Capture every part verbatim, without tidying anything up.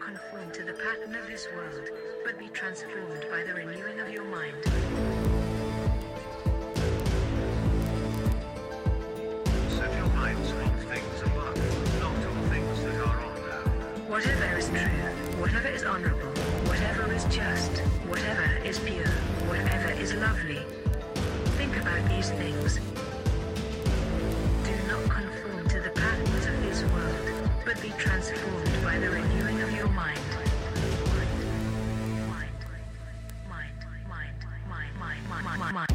conform to the pattern of this world, but be transformed by the renewing of your mind. Set your minds on things above, not on things that are on now. Whatever is true, whatever is honorable, whatever is just, whatever is pure, whatever is lovely. Think about these things. Do not conform to the patterns of this world, but be transformed by the renewing of your mind. Mind, mind, mind, mind, mind, mind, mind, mind.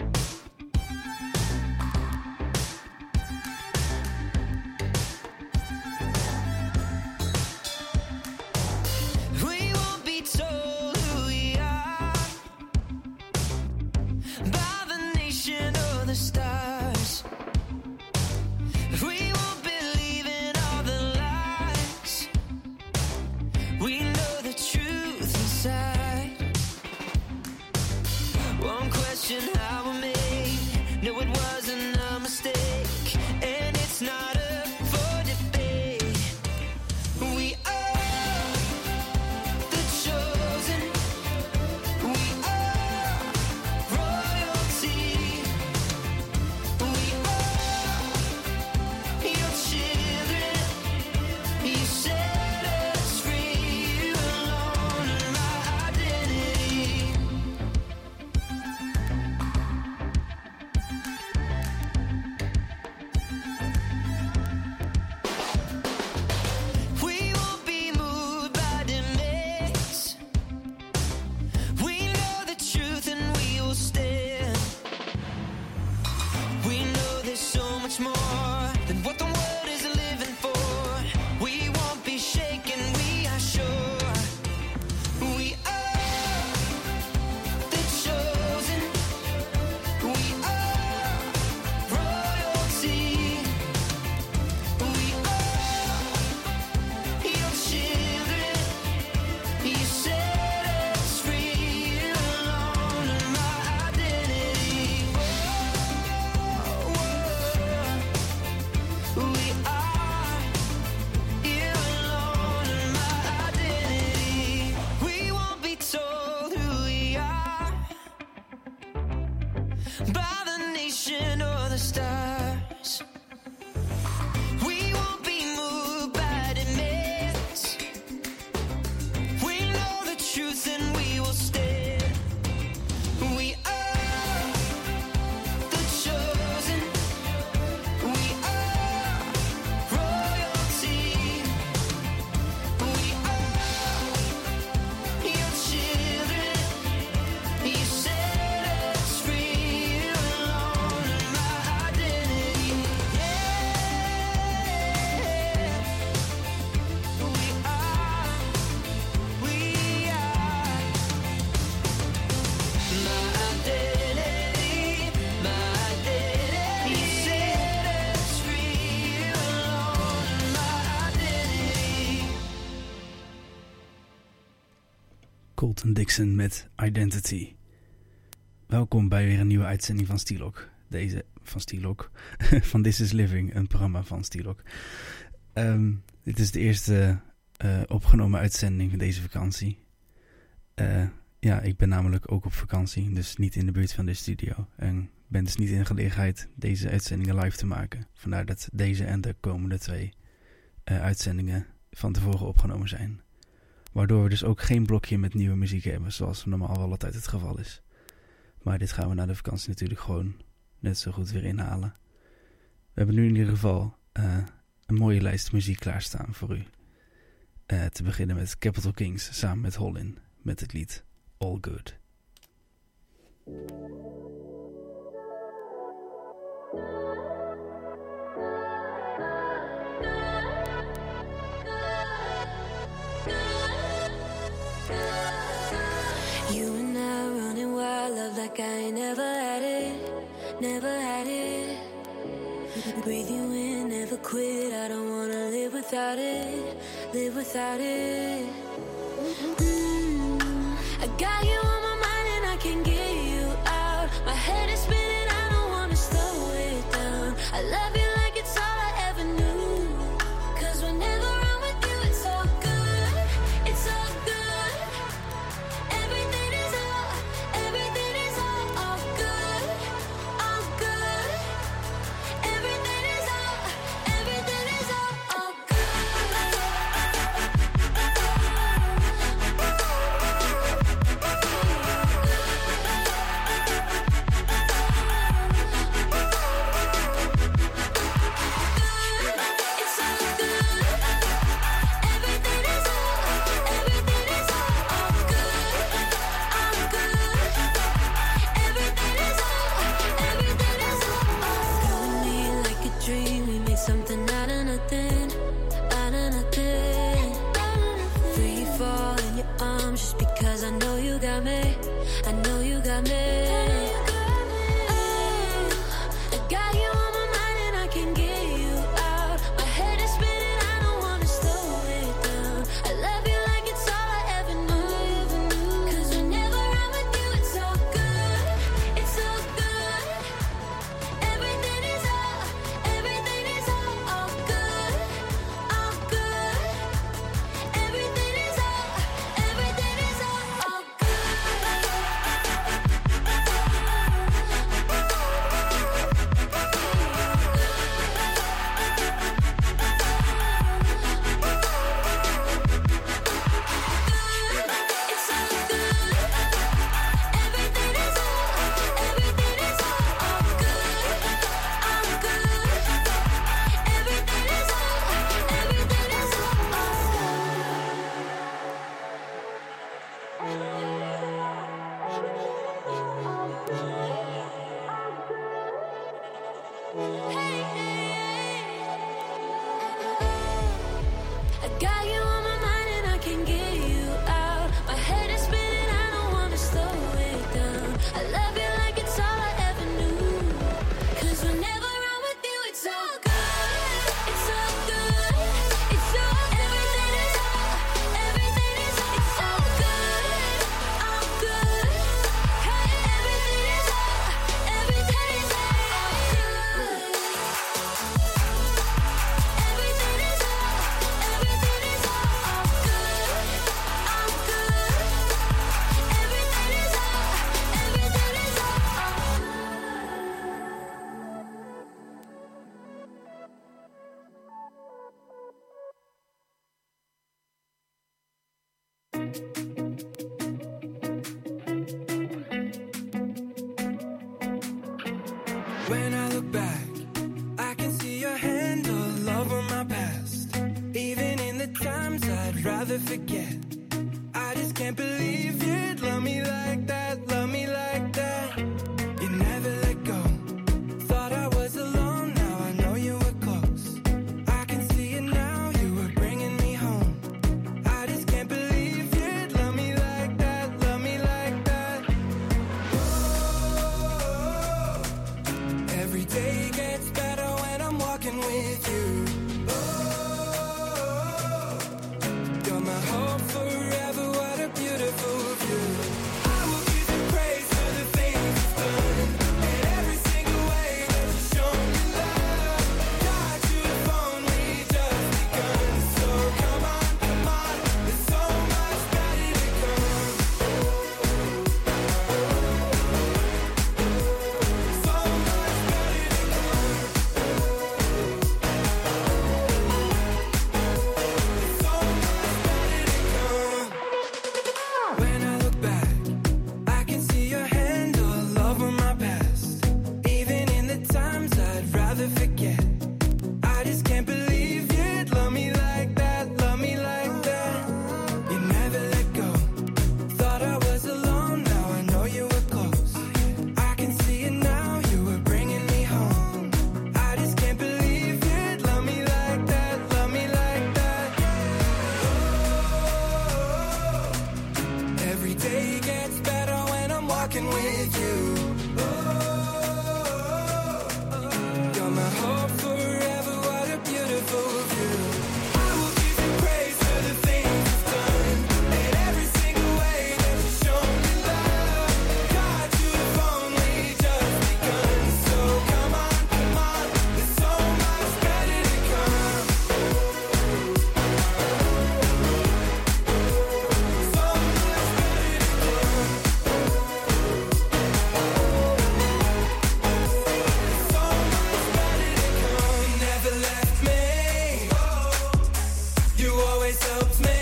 Colton Dixon met Identity. Welkom bij weer een nieuwe uitzending van Steelok. Deze van Steelok. van This is Living, een programma van Steelok. Um, dit is de eerste uh, opgenomen uitzending van deze vakantie. Uh, ja, ik ben namelijk ook op vakantie, dus niet in de buurt van de studio. En ben dus niet in de gelegenheid deze uitzendingen live te maken. Vandaar dat deze en de komende twee uh, uitzendingen van tevoren opgenomen zijn. Waardoor we dus ook geen blokje met nieuwe muziek hebben, zoals normaal wel altijd het geval is. Maar dit gaan we na de vakantie natuurlijk gewoon net zo goed weer inhalen. We hebben nu in ieder geval uh, een mooie lijst muziek klaarstaan voor u. Uh, te beginnen met Capital Kings samen met Hollin met het lied All Good. You and I running wild, love like I ain't never had it, never had it. Breathe you in, never quit. I don't wanna live without it, live without it. Mm, I got you on my mind and I can't get you out. My head is spinning, I don't wanna slow it down. I love you like it's all I ever knew. 'Cause whenever I'm with you, it's all good. It's in your arms just because I know you got me. I know you got me. Oh, I got you on my mind and I can't get you out. My head is spinning, I don't wanna slow it down. I love you like it's all I ever knew. Cause whenever I'm with you, it's so good. It's so good. Everything is all, everything is all, all good. All good. Everything is all, everything is all, all It's all good. Everything is all, everything is all, all good. All good. Everything is all, everything is all, all I got you on my mind and I can't get you out. My head is spinning, I don't wanna slow it down. I love you like it's all I ever knew. Cause whenever I'm with you, it's so good. It's so good. It's so everything is all, everything is all, it's so good. All good. Hey, everything is all, everything is all, all good. Everything is all, everything is all, all good. All good. Everything is all, everything is all, When I look back, I can see your hand all over my past. Even in the times I'd rather forget, I just can't believe you'd love me like that, love me like that. You never let go. Thought I was alone, now I know you were close. I can see it now, you were bringing me home. I just can't believe you'd love me like that, love me like that. Oh, every day gets better when I'm walking with you. Oh, you're my hope forever, what a beautiful view. I will give you praise for the things you've done, and every single way that you've shown me love. God, you've only just begun, so come on, come on, there's so much better to come. So much better to come. So much better to come. When I look back, I can see your hand all over my past. Even in the times I'd rather forget, I just can't believe you'd love me like that, love me like that. You never let go. Thought I was alone, now I know you were close. I can see it now, you were bringing me home. I just can't believe you'd love me like that, love me like that. Oh, every day gets better when I'm walking with you. Oh, you're my hope forever, what a beautiful view. I will give you praise for the things you've done, and every single way that you've shown me love. God, you've only just begun, so come on, come on, there's so much better to come. So much better to come. So much better to come. You never left me. You always helped me.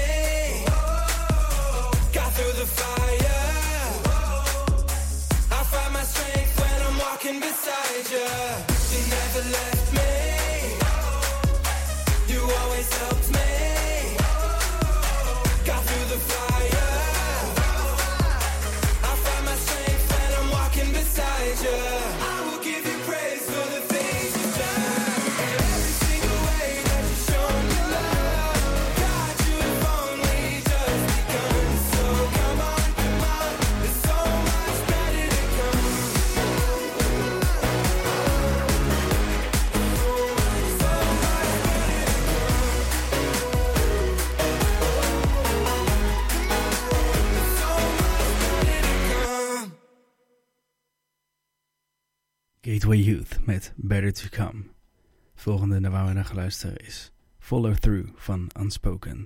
Got through the fire. I find my strength when I'm walking beside you. You never left me. You always helped me. Got through the fire. I find my strength when I'm walking beside you. I will give you praise for the things you've done, and every single way that you've shown me love. God, you've only just begun, Gateway Youth met Better To Come. Volgende naar waar we naar gaan luisteren is Follow Through van Unspoken.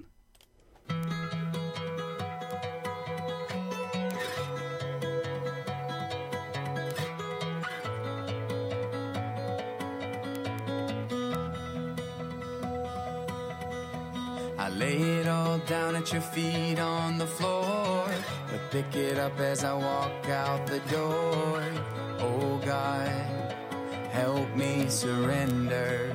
I lay it all down at your feet on the floor, but pick it up as I walk out the door. Oh God, help me surrender.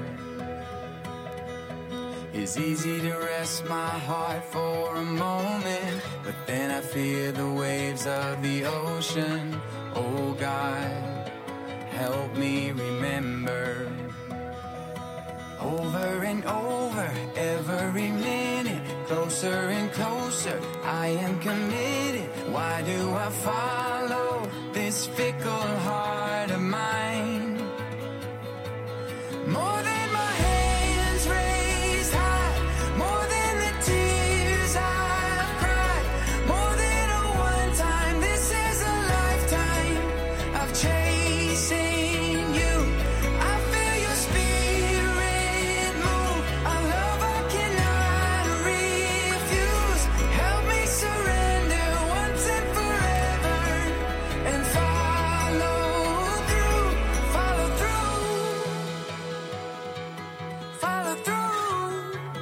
It's easy to rest my heart for a moment, but then I fear the waves of the ocean. Oh God, help me remember. Over and over, every minute, closer and closer, I am committed. Why do I follow this fickle heart of mine? More than my hands raised high, more than the tears I've cried, more than a one time, this is a lifetime of chasing you. I feel your spirit move, a love I cannot refuse. Help me surrender once and forever and follow through, follow through, follow through.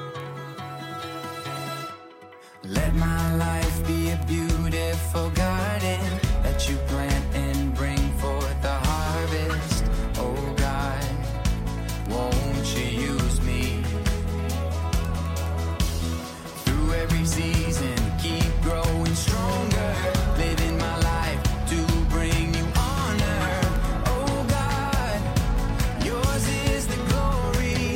Let my life be a beautiful garden that you plant and bring forth the harvest. Oh God, won't you use me? Through every season, keep growing stronger, living my life to bring you honor. Oh God, yours is the glory.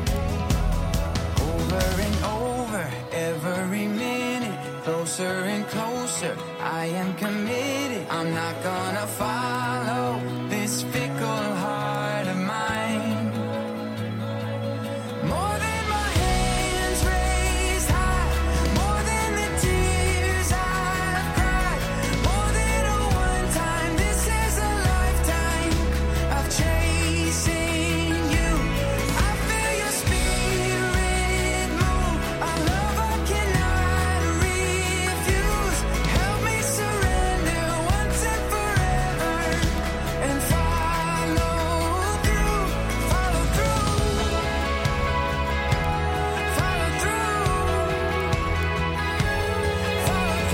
Over and over, every minute, closer and closer, I am committed. I'm not gonna follow this fickle heart of mine. More than my hands raised high, more than the tears I've cried, more than a one time, this is a lifetime of chasing you. I feel your spirit move, a love I cannot refuse. Help me surrender once and forever and follow through, follow through, follow through, follow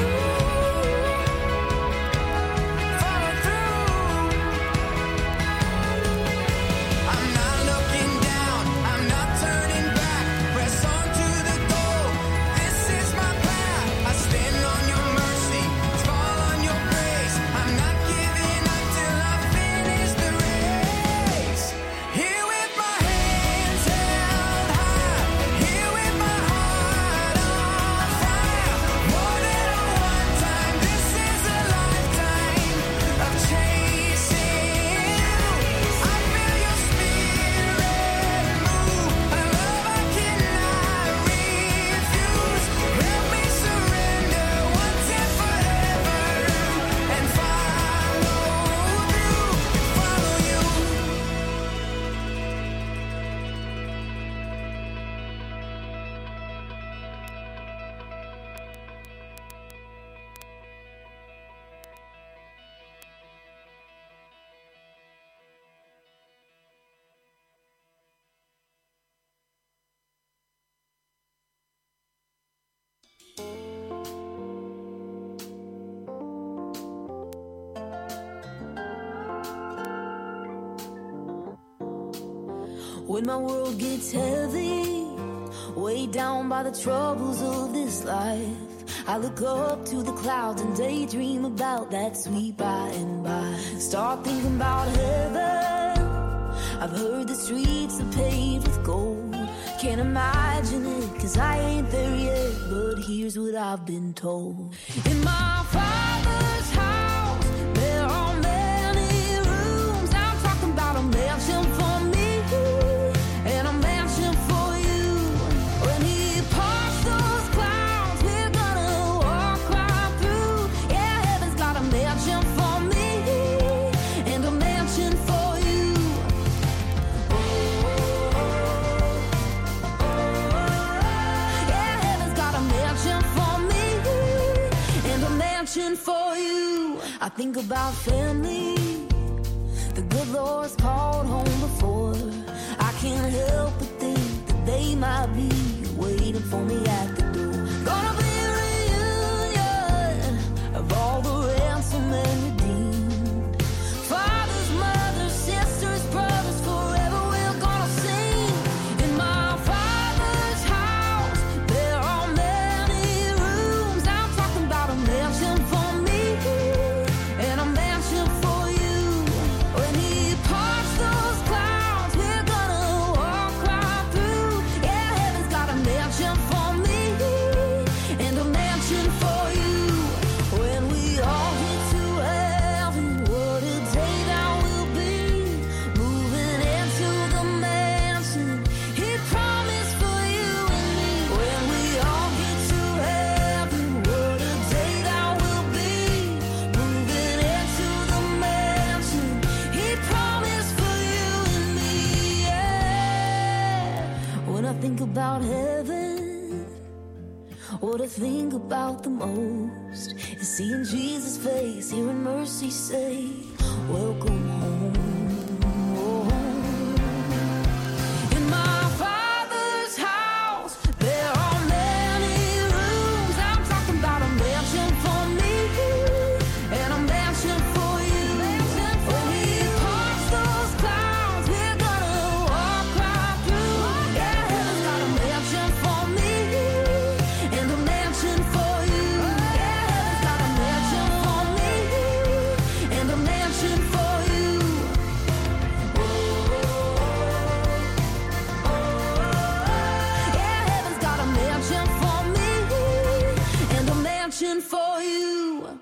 through, follow through. I'm not looking down, I'm not turning back. Press on to the goal, this is my path. I stand on your mercy, fall on your grace. I'm not giving up till I finish the race. Here with my hands held high, here with my heart on fire. More than a one time, this is a lifetime of chasing you. I feel your spirit move, a love I cannot refuse. Help me surrender once and forever and follow through, follow you. When my world gets heavy, weighed down by the troubles of this life, I look up to the clouds and daydream about that sweet by and by. Start thinking about heaven. I've heard the streets are paved with gold. Can't imagine it, cause I ain't there yet, but here's what I've been told. In my Father's house, there are many rooms. I'm talking about a mansion for me and a mansion for you. When he parts those clouds, we're gonna walk right through. Yeah, heaven's got a mansion for me and a mansion for you. mansion for you. I think about family, the good Lord's called home before. I can't help but think that they might be waiting for me at the door. Gonna be a reunion of all the ransom and redeemed. Fathers, mothers, sisters, brothers, forever we're gonna sing. In my Father's house, there are many rooms. I'm talking about a mansion for me and a mansion for you. When He parts those clouds, we're gonna walk right through. Yeah, heaven's got a mansion for me and a mansion for you. When we all get to heaven, what a day that will be. Moving into the mansion He promised for you and me. When we all get to heaven, what a day that will be. Moving into the mansion He promised for you and me. Yeah. When I think about heaven, what I think about the most is seeing Jesus' face, hearing mercy say, welcome home. Oh. In my Father's house, there are many rooms. I'm talking about a mansion for me and a mansion for you. When He parts those clouds, we're gonna walk right through. Yeah, heaven's got a mansion for me and a mansion for you. Yeah, heaven's got a mansion for me and a mansion for you. Yeah, heaven's got a mansion for me and a mansion for you.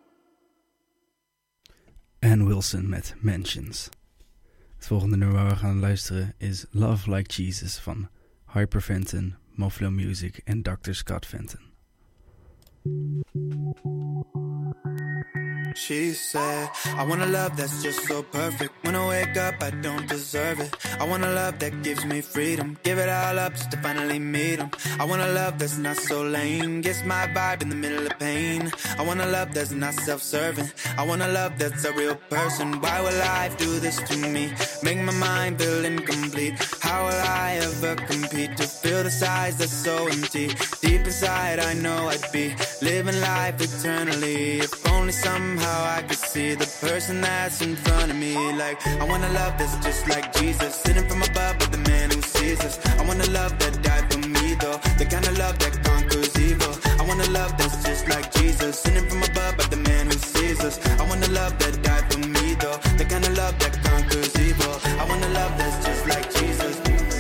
Ann Wilson met Mansions. Het volgende nummer waar we gaan luisteren is Love Like Jesus van Hyper Fenton, Moflo Music en doctor Scott Fenton. She said, I want a love that's just so perfect. When I wake up, I don't deserve it. I want a love that gives me freedom. Give it all up just to finally meet him. I want a love that's not so lame. Gets my vibe in the middle of pain. I want a love that's not self-serving. I want a love that's a real person. Why will life do this to me? Make my mind feel incomplete. How will I ever compete to fill the size that's so empty? Deep inside, I know I'd be living life eternally. If only somehow I could see the person that's in front of me. Like, I want a love that's just like Jesus, sitting from above with the man who sees us. I want a love that died for me though, the kind of love that conquers evil. I want a love that's just like Jesus, sitting from above with the man who sees us. I want a love that died for me though, the kind of love that conquers evil. I want a love that's just like Jesus.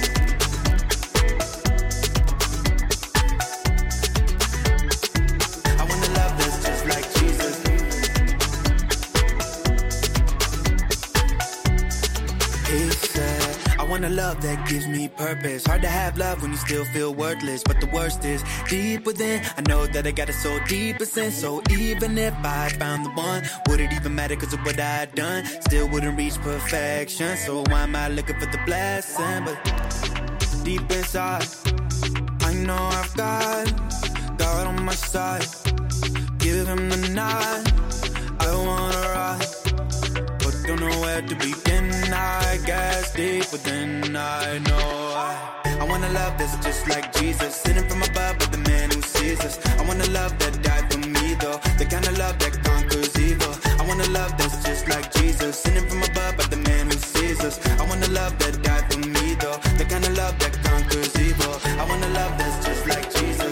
I want a love that gives me purpose. Hard to have love when you still feel worthless. But the worst is deep within. I know that I got it so deep within. So even if I found the one, would it even matter cause of what I done? Still wouldn't reach perfection. So why am I looking for the blessing? But deep inside, I know I've got God on my side. Give him the nod. I wanna ride, but don't know where to begin. I guess deep within I know I, I want a love that's just like Jesus, sitting from above with the man who sees us. I want a love that died for me though, the kind of love that conquers evil. I want a love that's just like Jesus, sitting from above with the man who sees us. I want a love that died for me though, the kind of love that conquers evil. I want a love that's just like Jesus.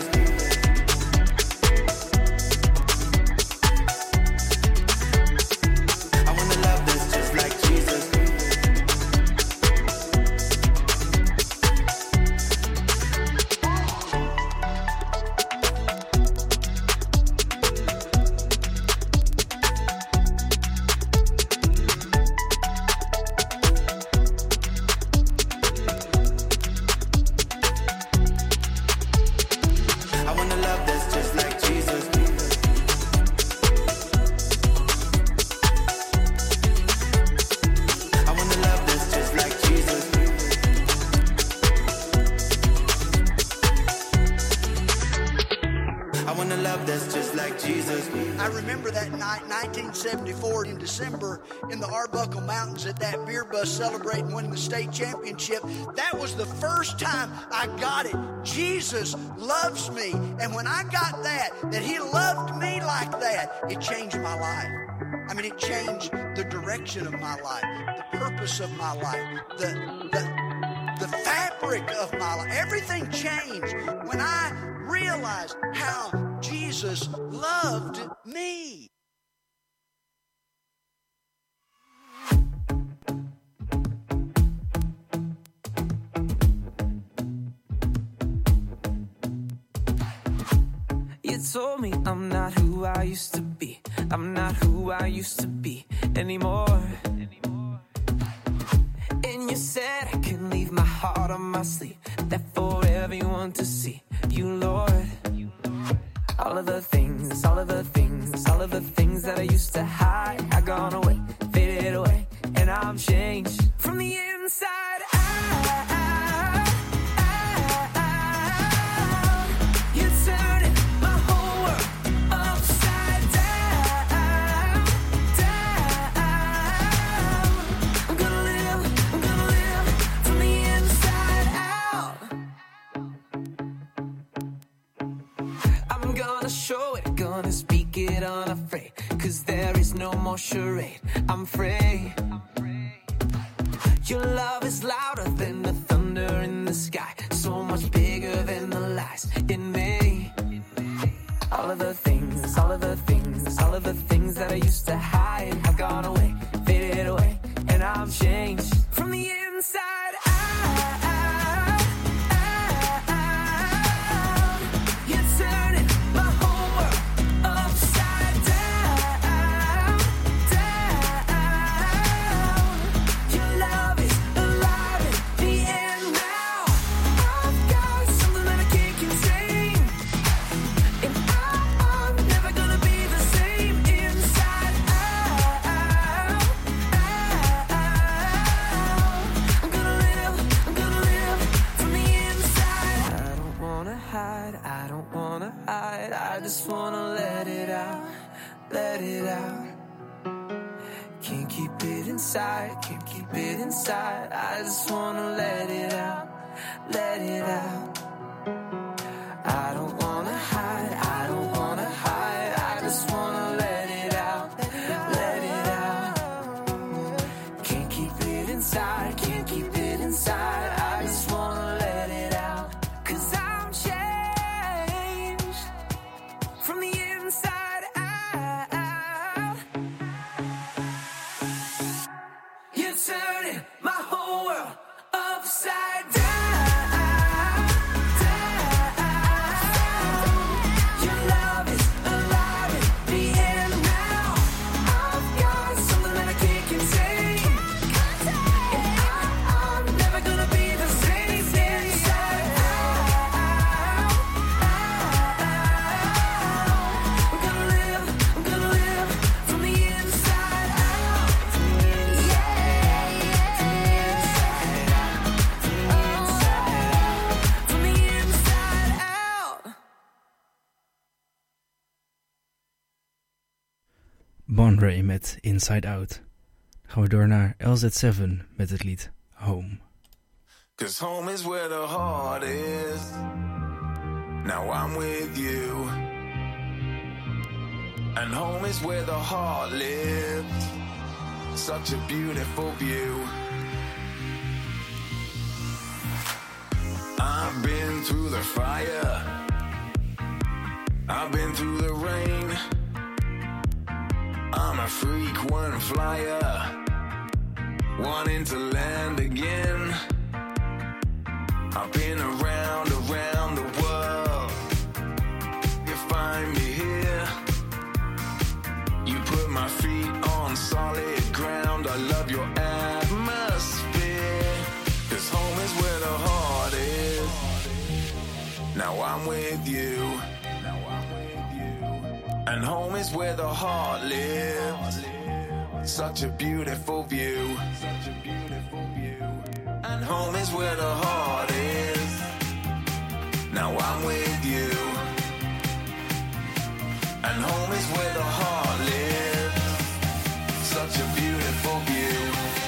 like Jesus. I remember that night, nineteen seventy-four, in December, in the Arbuckle Mountains at that beer bus celebrating winning the state championship. That was the first time I got it. Jesus loves me. And when I got that, that he loved me like that, it changed my life. I mean, it changed the direction of my life, the purpose of my life, the, the, the fabric of my life. Everything changed when I realized how Jesus loved me. You told me I'm not who I used to be. I'm not who I used to be anymore. And you said I can leave my heart on my sleeve, that for everyone to see. You, Lord. All of the things, all of the things, all of the things that I used to hide are gone away, faded away, and I'm changed from the inside out. You're turning my whole world upside down, down. I'm gonna live, I'm gonna live from the inside out. I'm gonna show it, gonna speak it unafraid, 'cause there is no more charade. I'm free. Your love is louder than the thunder in the sky, so much bigger than the lies in me. All of the things, all of the things, all of the things that I used to hide have gone away, faded away, and I'm changed from the inside out. You're turning my whole world upside down, down. Your love is alive in the end now. I've got something that I can't contain, and I'm never gonna be the same inside out, out. I'm gonna live, I'm gonna live from the inside. I don't wanna hide, I don't wanna hide. I just wanna let it out, let it out. Can't keep it inside, can't keep it inside. I just wanna let it out, let it out. I don't wanna hide, I don't wanna hide. I just wanna let it out, let it out. Can't keep it inside, can't keep it inside. I just wanna let it out, 'cause I'm changed from the inside out. You're turning my whole world upside down, down. Your love is alive in the end now. I've got something that I can't contain, and I'm never gonna be the same inside out. I'm gonna live, I'm gonna live from the inside out. Yeah, from the inside out, from the inside out. Bon Ray met Inside Out. Gaan we door naar L Z zeven met het lied Home. 'Cause home is where the heart is. Now I'm with you. And home is where the heart lives. Such a beautiful view. I've been through the fire. I've been through the rain. I'm a freak one flyer, wanting to land again. I've been around, around the world. You find me here. You put my feet on solid ground. I love your atmosphere. 'Cause home is where the heart is. Now I'm with you. And home is where the heart lives. Such a beautiful view. And home is where the heart is. Now I'm with you. And and home is where the heart lives. Such a beautiful view.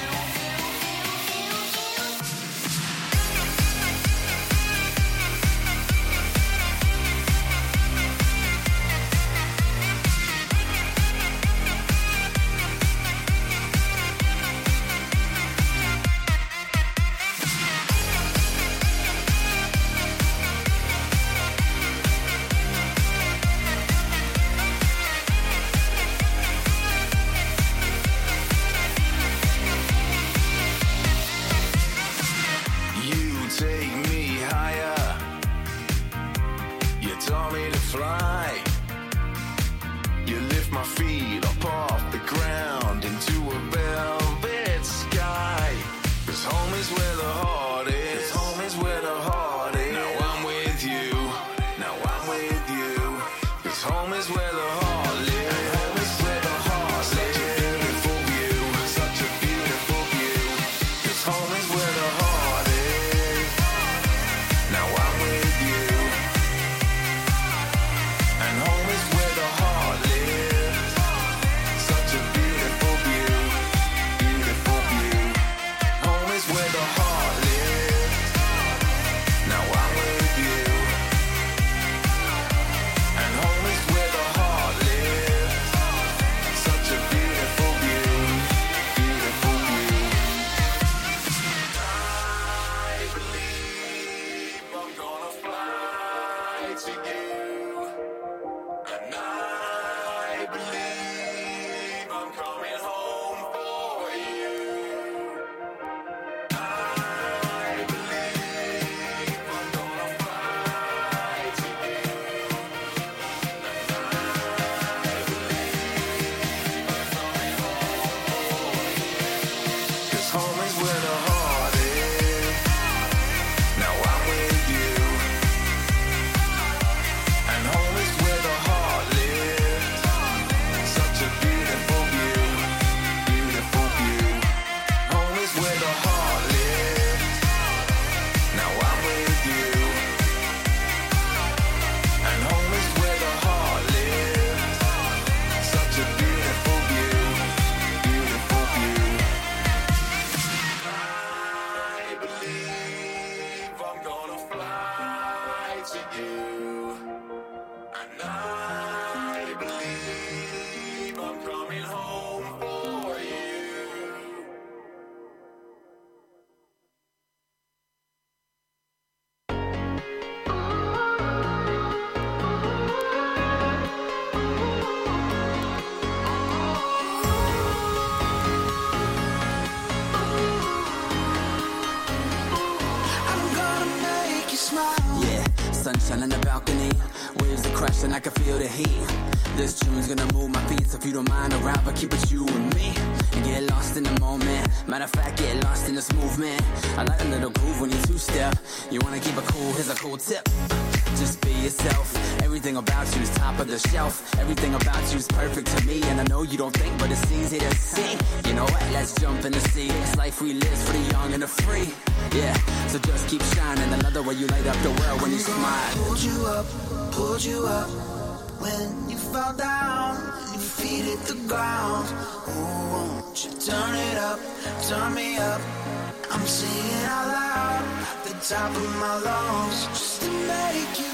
Sunshine on the balcony, waves are crashing, I can feel the heat. This tune's gonna move my feet, so if you don't mind around, but keep it you and me. And get lost in the moment, matter of fact, get lost in this movement. I like a little groove when you two-step. You wanna keep it cool, here's a cool tip. Just be yourself, everything about you is top of the shelf. Everything about you is perfect to me, and I know you don't think, but it's easy to see. You know what, let's jump in the sea. This life we live for the young and the free. Yeah, so just keep shining, another way you light up the world when you smile. Pulled you up, pulled you up. When you fall down, your feet hit the ground. Ooh, won't you turn it up, turn me up. I'm singing out loud at the top of my lungs, just to make you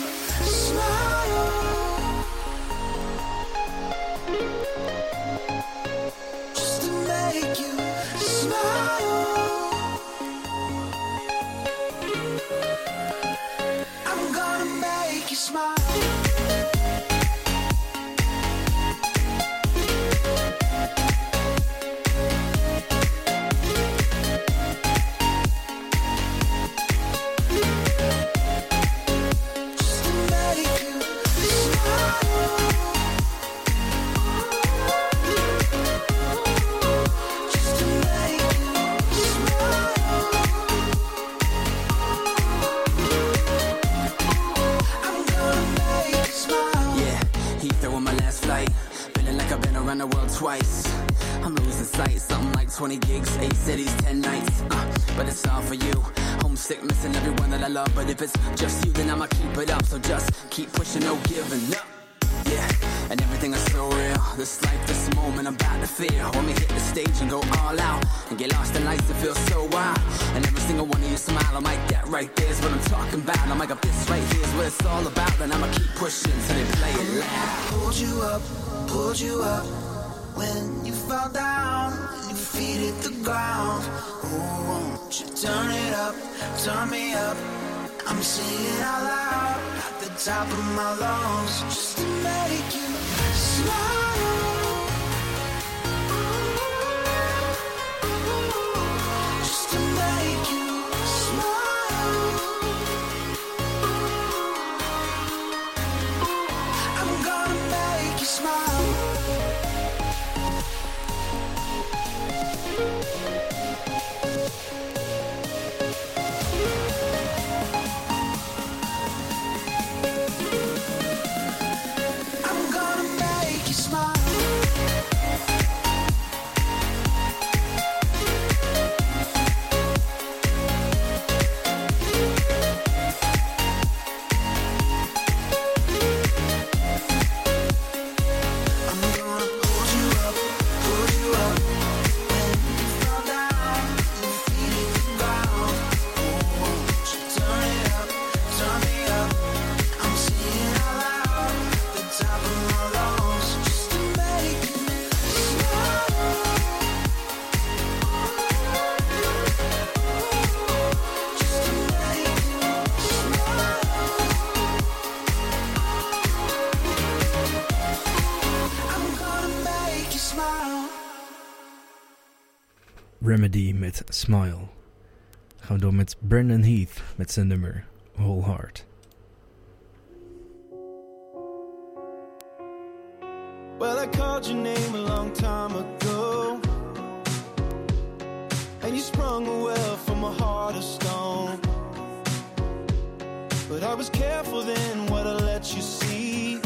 smile. Just to make you smile. I'm gonna make you smile. The world twice. I'm losing sight, something like twenty gigs, eight cities, ten nights. Uh, but it's all for you. Homesick, missing everyone that I love. But if it's just you, then I'ma keep it up. So just keep pushing, no giving up. Yeah, And everything is so real. This life, this moment I'm about to feel. When we hit the stage and go all out and get lost in lights that feel so wild. And every single one of you smile. I'm like, that right there's what I'm talking about. I'm like, this right here's what it's all about. Then I'ma keep pushing till they play it loud. Pulled you up, pulled you up. When you fall down, your feet hit the ground. Oh, won't you turn it up, turn me up. I'm singing out loud at the top of my lungs, just to make you smile. Just to make you smile. I'm gonna make you smile. Remedy met Smile. Gaan we door met Brendan Heath met zijn nummer Whole Heart. Well, I called your name a long time ago, and you sprung a well from a heart of stone. But I was careful then what I let you see.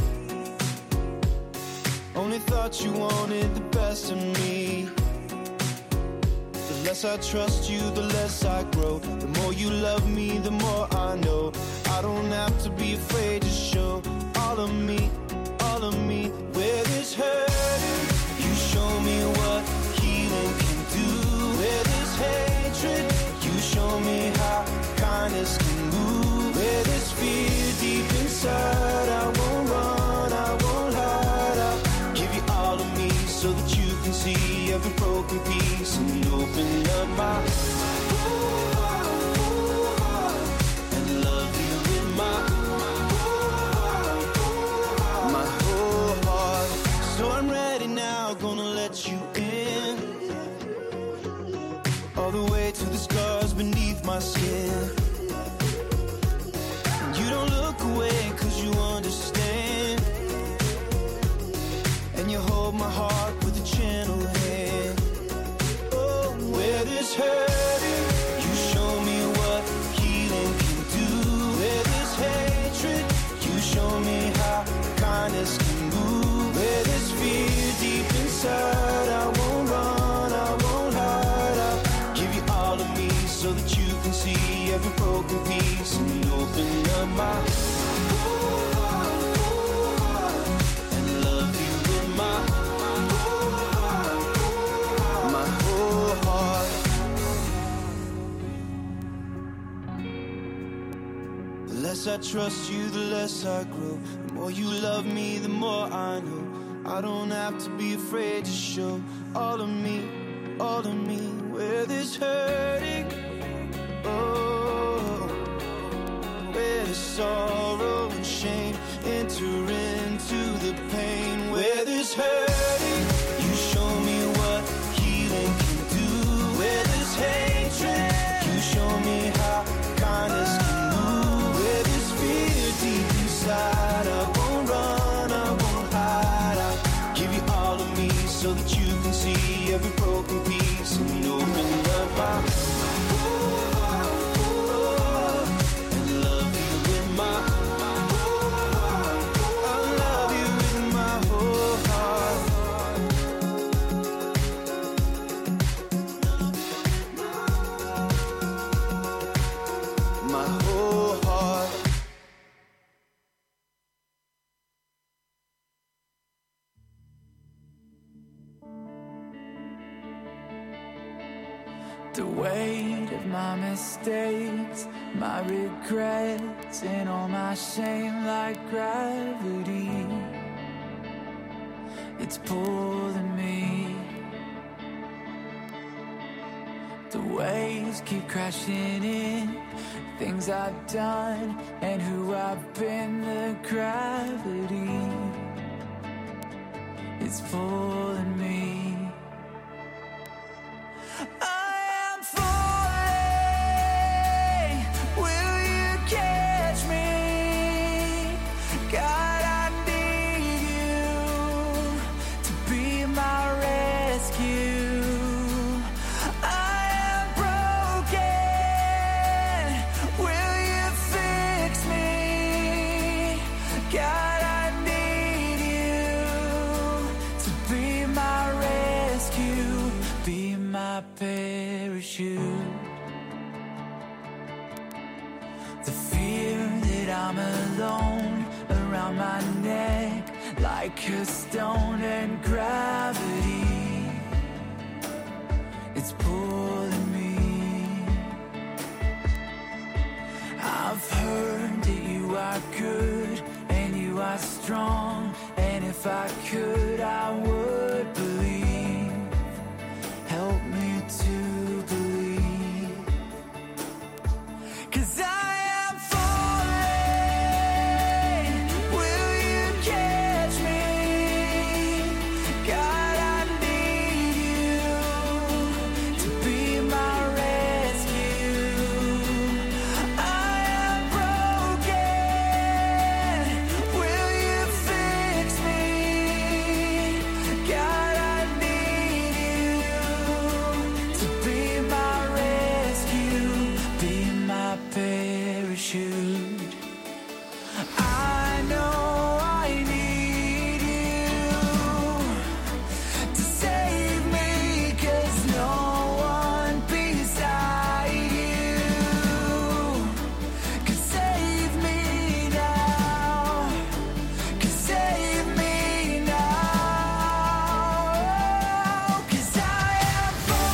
Only thought you wanted the best of me. The less I trust you, the less I grow. The more you love me, the more I know. I don't have to be afraid to show all of me, all of me. Where this hurting, you show me what healing can do. Where this hatred, you show me how kindness can move. Where this fear deep inside, I won't run, I won't hide. I'll give you all of me so that you can see every broken piece and open up my whole heart and love you with my my whole heart. So I'm ready now, gonna let you in, all the way to the scars beneath my skin. And you don't look away 'cause you understand, and you hold my heart with a gentle hand. Oh, where this hurting, you show me what healing can do. Where this hatred, you show me how kindness can move. Where this fear deep inside, I won't run, I won't hide. I'll give you all of me so that you can see every broken piece and open up my whole heart and love you with my my whole heart. The less I trust you, the less I grow. The more you love me, the more I know. I don't have to be afraid to show all of me, all of me. Where this hurting, oh, where the sorrow and shame enter into the pain. Where this hurting, you show me what healing can do. Where this hatred, you show me how kindness can move. Where this fear deep inside, I won't run, I won't hide. I'll give you all of me so that you can see every broken piece and open up my whole heart and love you with my whole heart. I love you with my whole heart. My whole heart. The weight of my mistakes, my regrets, and all my shame like gravity. It's pulling me. The waves keep crashing in, things I've done and who I've been. The gravity is pulling me. Parachute. The fear that I'm alone around my neck like a stone, and gravity, it's pulling me. I've heard that you are good and you are strong, and if I could I would believe. Help me to believe, 'cause I am falling. Will you catch me? God, I need you to be my rescue. I am broken. Will you fix me? God, I need you to be my rescue, be my parachute. I know I need you to save me, 'cause no one beside you can save me now, can save me now, 'cause I am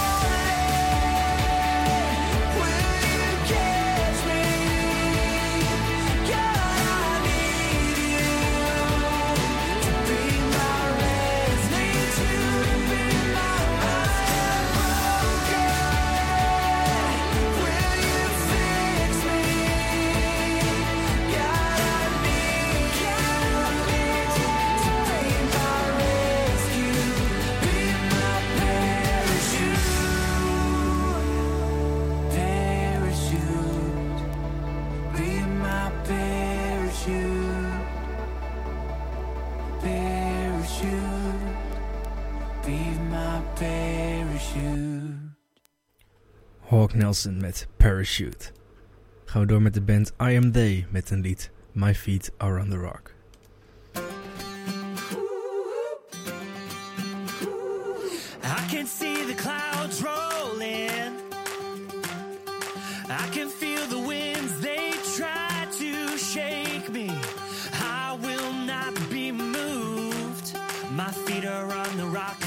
falling. Will you catch me? God, I need you to be my rescue, need you to be my rescue. Will you fix me? God, I need you to be my rescue, be my parachute, parachute, be my parachute, parachute, be my parachute. Hawk Nelson met Parachute. Gaan we door met de band I Am They met een lied My Feet Are on the Rock. I can see the clouds rolling. I can feel the winds, they try to shake me. I will not be moved. My feet are on the rock.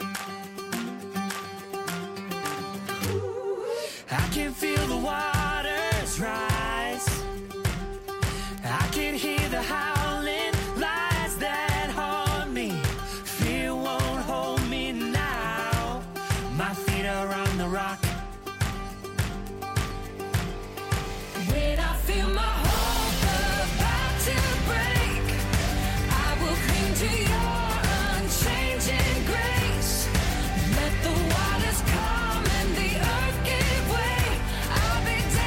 I can feel the waters rise. I can hear the howling lies that haunt me. Fear won't hold me now. My feet are on the rock. When I feel my hope about to break, I will cling to your unchanging grace. Let the waters come and the earth give way. I'll be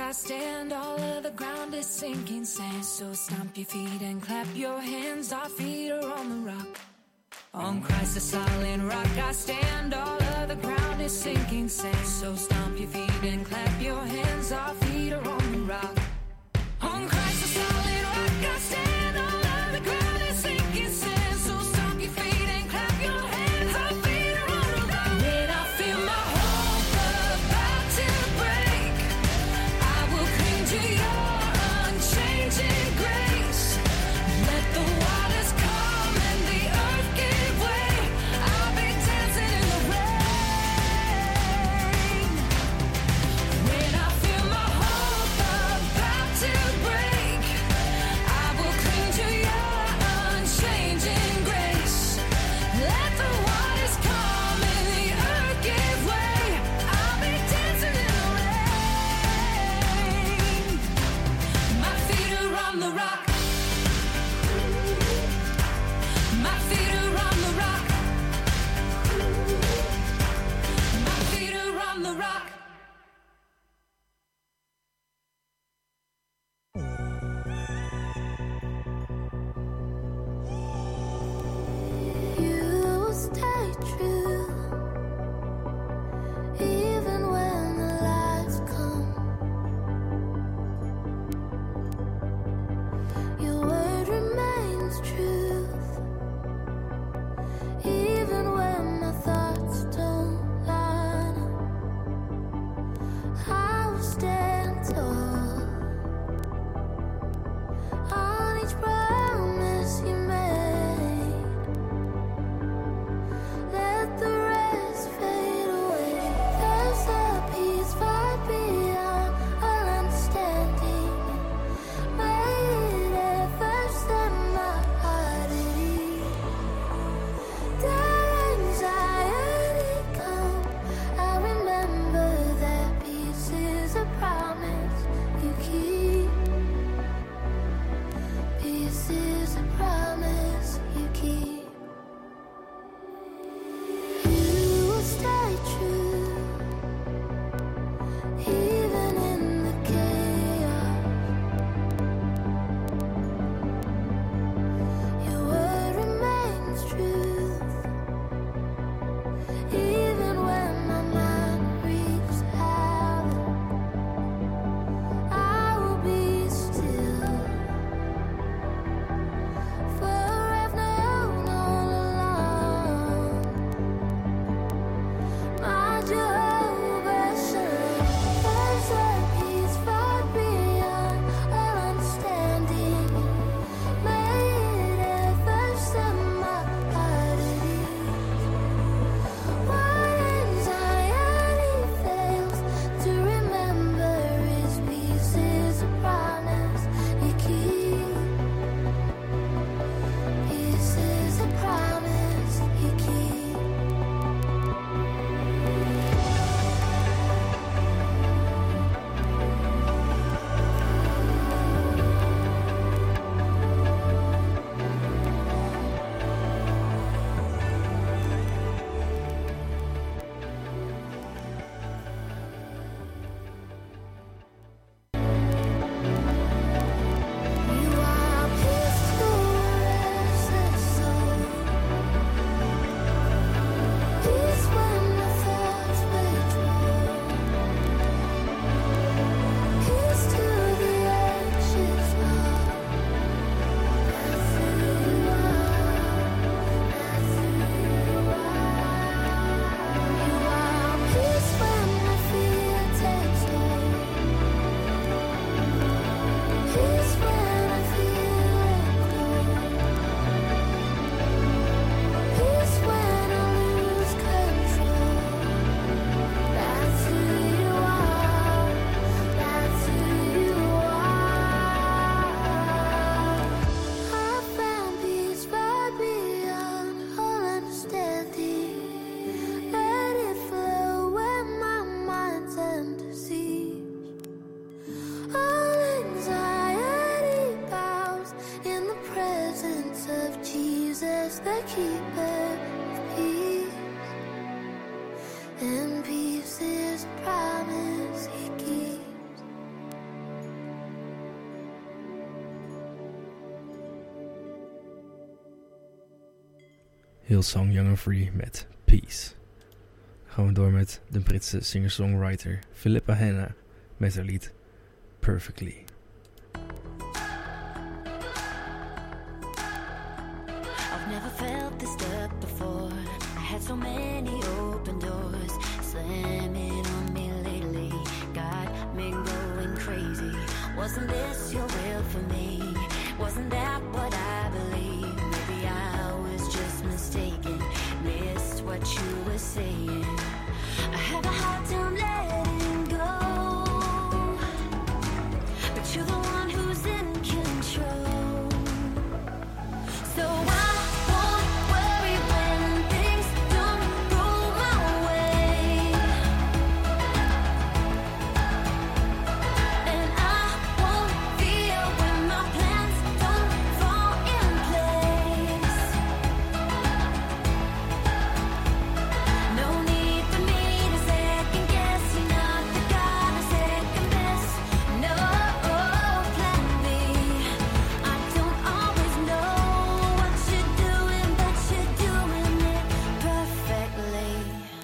I stand, all of the ground is sinking sand. So stomp your feet and clap your hands. Our feet are on the rock. On Christ the solid rock I stand, all of the ground is sinking sand. So stomp your feet and clap your hands. Our feet are on the rock. On Christ the solid rock I stand, all of the ground is sinking sand. So stomp your feet and clap your hands. Our feet are on the rock. When I feel my hope about to break, I will cling to your unchanging grace. Let the waters come and the earth give way. I'll be dancing in the rain. When I feel my hope Hillsong Young and Free met Peace. Gaan we door met de Britse singer-songwriter Philippa Hanna met haar lied Perfectly. I've never felt this stuck before. I had so many open doors slamming on me lately. Got me going crazy. Wasn't this your will for me? Wasn't that what I believed? Maybe I was just mistaken. Missed what you were saying. I have a hard time letting go, but you're the one who's in control. So I won't worry when things don't go my way, and I won't feel when my plans don't fall in place. No need for me to second guess. You're not the God of second best. No plan B. I don't always know what you're doing, but you're doing it perfectly.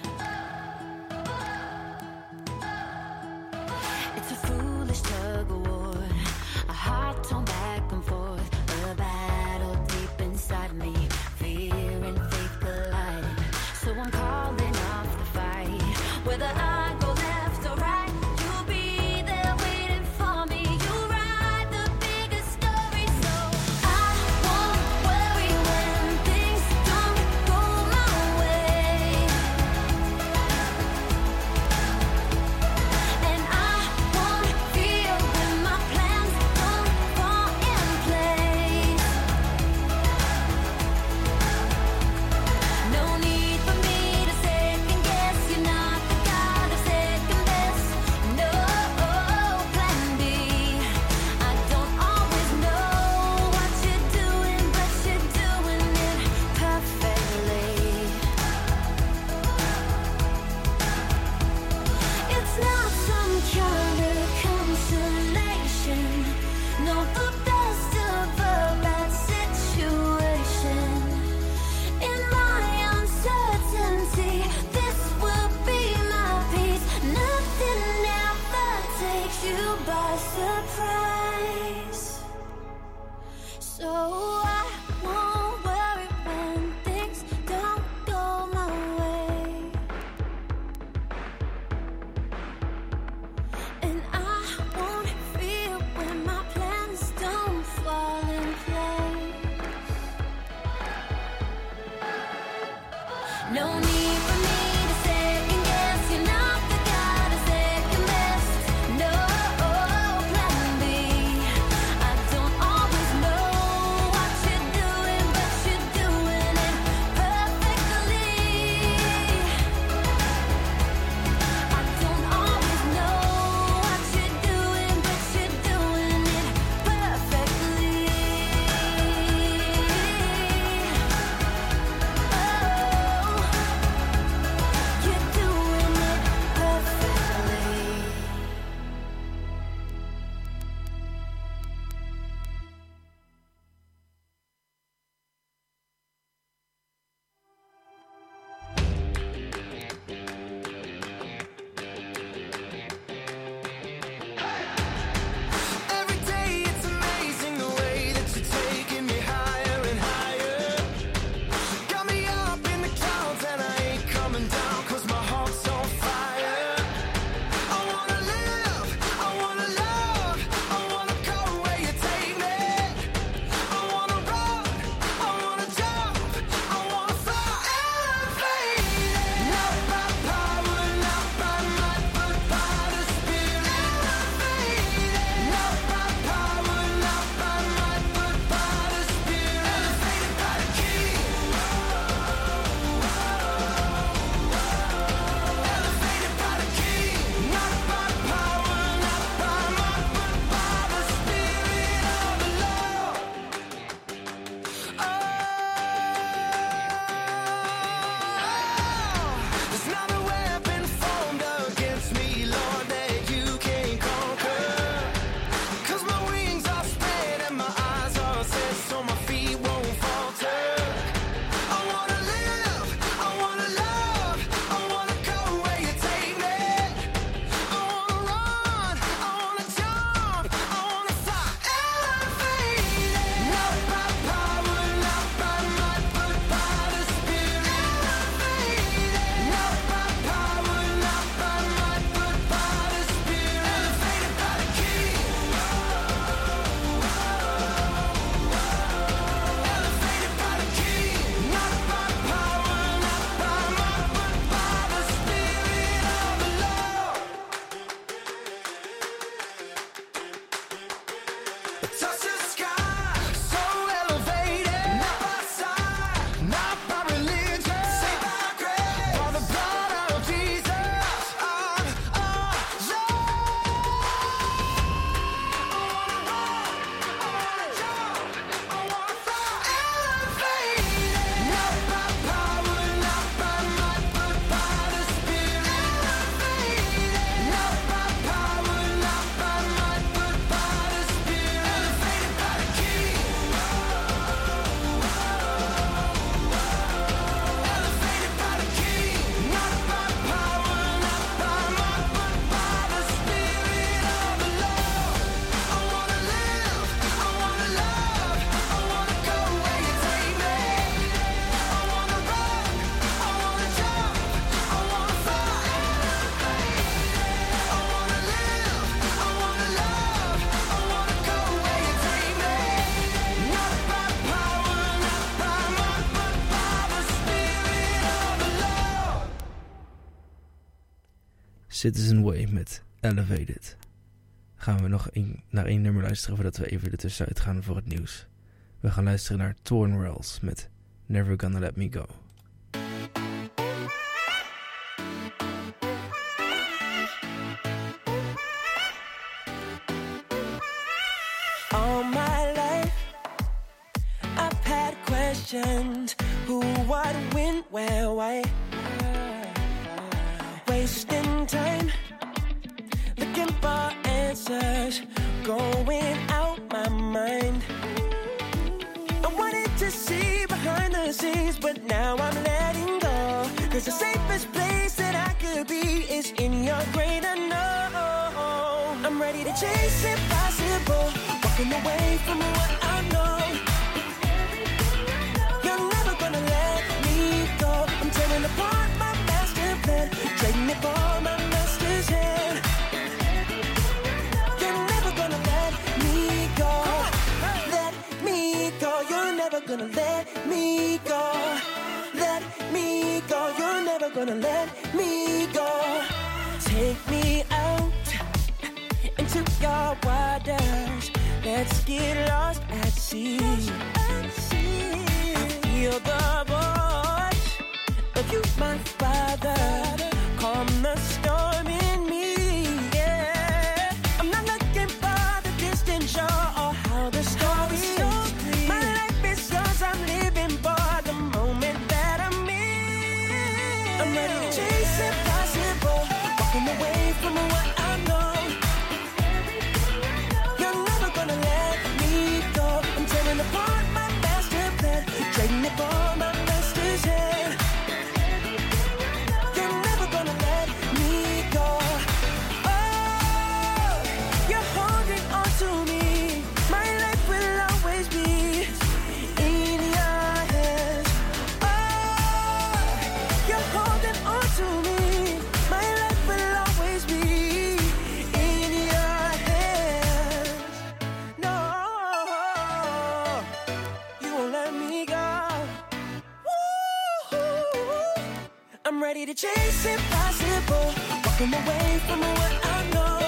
It's a foolish tug of war, a heart torn back and forth, a battle deep inside me, fear and faith colliding. So I'm calling off the fight. Whether I go left or right, you'll be there waiting for me. You write the bigger story, so I won't worry when things don't go my way, and I won't feel when my plans don't fall in place. No need for me to second guess. You're not the God of second best. No plan B. I don't always know what you're doing, but you're doing it perfectly. It's not some kind of consolation. No, the best of a bad situation. In my uncertainty, this will be my peace. Nothing ever takes you by surprise. So I won't worry when things don't go my way, and I won't feel when my plans don't fall in place. No need for me to second guess. You're not the God of second best. No plan B. I don't always know what Citizen Way met Elevated. Gaan we nog een, naar één nummer luisteren voordat we even ertussenuit gaan voor het nieuws. We gaan luisteren naar Torn Wells met Never Gonna Let Me Go. All my life, I've had questions. Who, what, when, where, why? Wasting time, looking for answers, going out my mind. I wanted to see behind the scenes, but now I'm letting go. Cause the safest place that I could be is in your great unknown. I'm ready to chase impossible, walking away from what I know. You're never gonna let me go. I'm tearing apart my master plan, trading it for my master's hand. You're never gonna let me go. Let me go. You're never gonna let me go. Let me go. You're never gonna let me go. Take me out into your waters. Let's get lost at sea. I feel the voice of you, my father. Calm the storm in me. Yeah, I'm not looking for the distant shore or how the story is. My life is yours. I'm living for the moment that I'm in. I'm ready to chase impossible, walking away from what I know. You're never gonna let me go. I'm tearing apart my master plan, trading it for my master's hand. You're never gonna let me go. Oh, you're holding on to me. My life will always be in your hands. Oh, you're holding on to me. My life will always be in your hands. No, you won't let me go. Woo. I'm ready to chase impossible, walking away from what I know.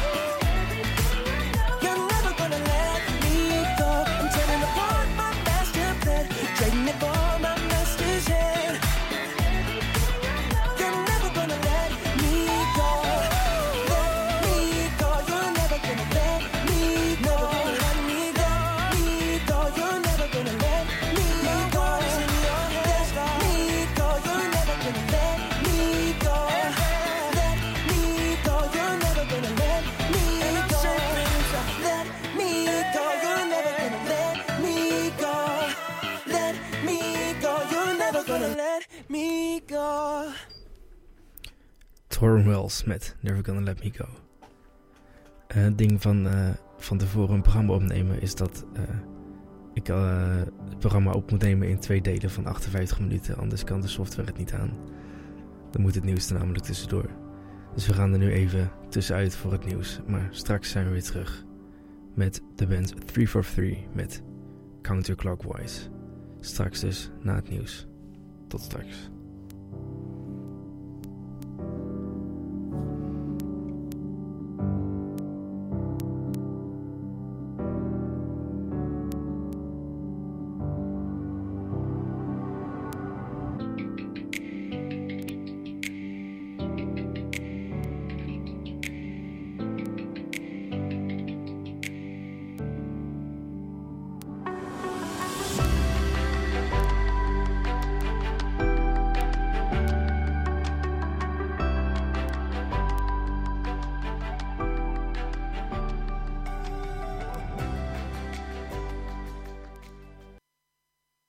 You're never gonna let me go. I'm tearing apart my master plan, trading it for my master's hand. You're never gonna let me go. Let me go. You're never gonna let me go. Let me go. Me go. You're never gonna let me go. Let me go. You're never gonna let me go. Let me go. You're never gonna let me go. Let me go. You're never gonna let me go. Let me go. You're never gonna let me go. Torn Wells met Never Gonna Let Me Go. Uh, het ding van, uh, van tevoren een programma opnemen is dat uh, ik uh, het programma op moet nemen in twee delen van achtenvijftig minuten. Anders kan de software het niet aan. Dan moet het nieuws er namelijk tussendoor. Dus we gaan er nu even tussenuit voor het nieuws. Maar straks zijn we weer terug met de band three four three met Counterclockwise. Straks dus na het nieuws. Tot straks.